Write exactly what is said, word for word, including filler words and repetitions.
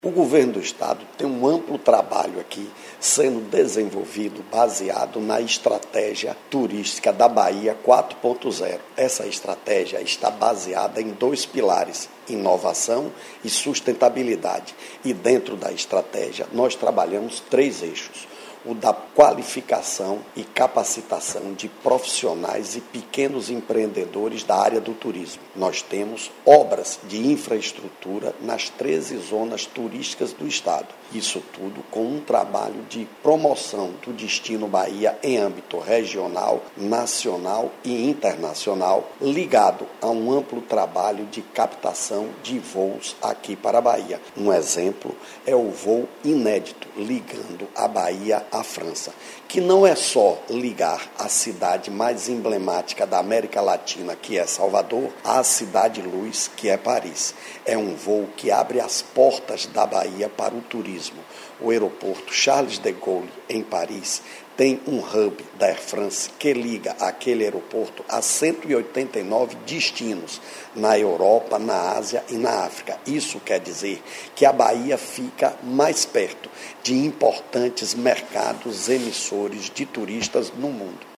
O governo do estado tem um amplo trabalho aqui sendo desenvolvido baseado na estratégia turística da Bahia quatro ponto zero. Essa estratégia está baseada em dois pilares, inovação e sustentabilidade. E dentro da estratégia nós trabalhamos três eixos. O da qualificação e capacitação de profissionais e pequenos empreendedores da área do turismo. Nós temos obras de infraestrutura nas treze zonas turísticas do estado. Isso tudo com um trabalho de promoção do destino Bahia em âmbito regional, nacional e internacional, ligado a um amplo trabalho de captação de voos aqui para a Bahia. Um exemplo é o voo inédito ligando a Bahia à França, que não é só ligar a cidade mais emblemática da América Latina, que é Salvador, à cidade luz, que é Paris. É um voo que abre as portas da Bahia para o turismo. O aeroporto Charles de Gaulle, em Paris, tem um hub da Air France que liga aquele aeroporto a cento e oitenta e nove destinos na Europa, na Ásia e na África. Isso quer dizer que a Bahia fica mais perto de importantes mercados emissores de turistas no mundo.